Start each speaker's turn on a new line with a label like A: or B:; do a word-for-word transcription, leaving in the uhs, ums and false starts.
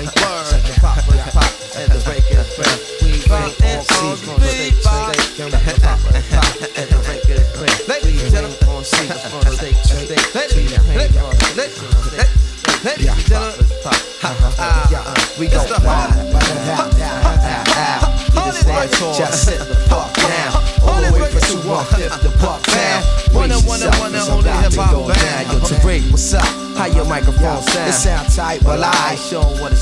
A: man. Word, the pop is pop, and the break is break. We bring on seats from the state to state. The pop is pop, and the break is break. We bring on seats from the state to state. We hang on seats from the state. Ladies and gentlemen, we gon' ride. We just stand tall, just sit the fuck down. All the way from two one fifth to Buck Town. One and one and one and only hip hop band. Yo, Tariq, what's up? How your microphone sound? It sound tight, but I ain't showing what it's